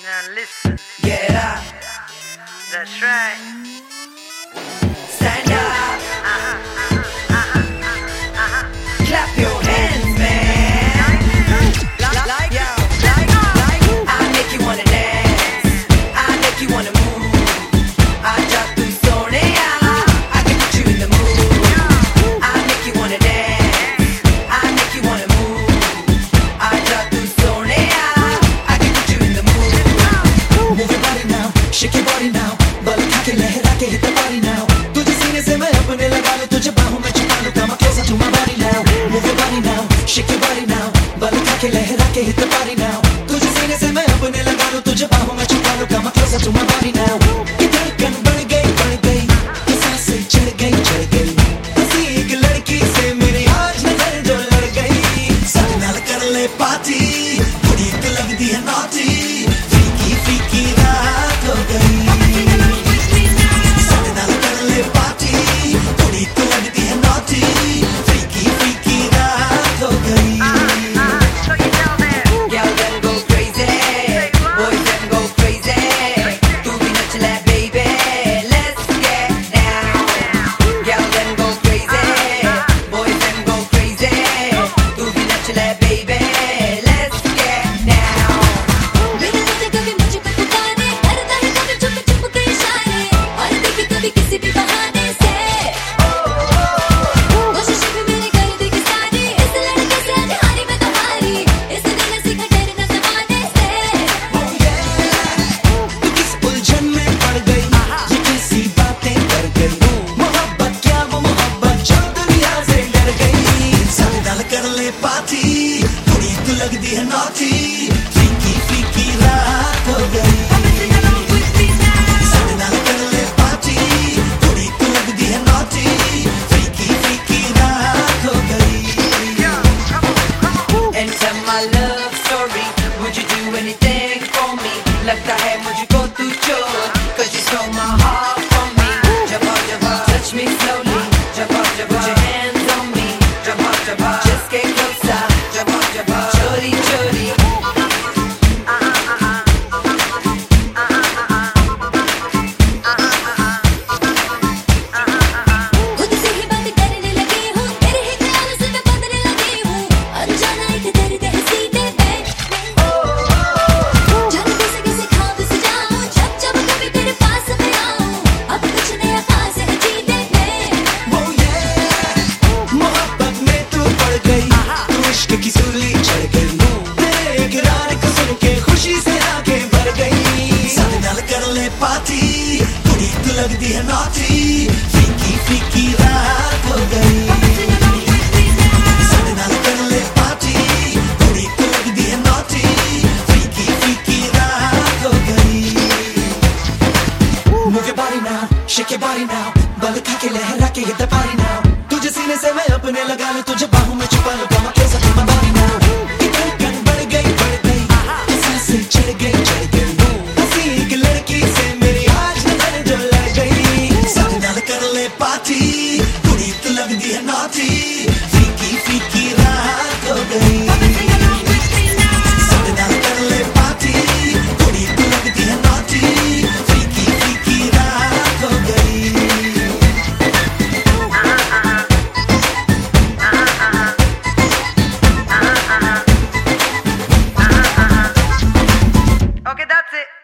Now listen. Get up. That's right. Stand up. Clap your hands, man. I make you wanna dance. I make you wanna move. Aja tu soneya, I can put you in the mood. I make you wanna dance. I make you wanna move. Aja tu soneya, I can put you in the mood. Move your body now, shake your body now. बल खा के लहरा के hit the body now. तुझे सीने से मैं अपने लगा लूं, तुझे बाहों में छुपा लूं. Come closer to my body now. Move your body now, shake your body now. बल खा के लहरा के hit the body now. तुझे सीने से मैं अपने लगा लूं, तुझे बाहों में छुपा लूं. Come closer to my body now. कि धड़कन बढ़ गई, कि सांसें चढ़ गई. हंसी एक लड़की से मेरी आज नजर जो लड़ गई. साथ नाल कर ले पार्टी, थोड़ी तो लगती है naughty. फीकी फीकी रात हो गई. लगती है naughty, फीकी फीकी रात हो गई. साथ नाल कर ले पार्टी, थोड़ी तो लगती है naughty, फीकी फीकी रात हो गई. And tell my love story. Would you do anything for me? लगता है मुझको तू चोर, 'cause you stole my heart from me. Jabba jabba, touch me slowly. Jabba jabba, put your hands on me. Jabba jabba, just get closer. Jabba jabba, chori chori. की सूली चढ़ गई, तेरे इकरार को सुन के खुशी से आंखें भर गई. साथ नाल कर ले पार्टी, थोड़ी तो लगती है naughty, फीकी फीकी रात हो गई. साथ नाल कर ले पार्टी, थोड़ी तो लगती है naughty, फीकी फीकी रात हो गई. Move your body now, shake your body now. बल खा के लहरा के hit the body now. तुझे सीने से मैं अपने लगा लूं, तुझे बाहों में छुपा लूं. Come closer to my body now. कि धड़कन बढ़ गई, कि सांसें चढ़ गई. हंसी एक लड़की से मेरी आज नजर जो लड़ गई. साथ नाल कर ले पार्टी, थोड़ी तो लगती है naughty, फीकी फीकी रात हो गई. साथ नाल कर ले पार्टी, थोड़ी तो लगती है naughty, फीकी फीकी रात हो गई. Okay, that's it.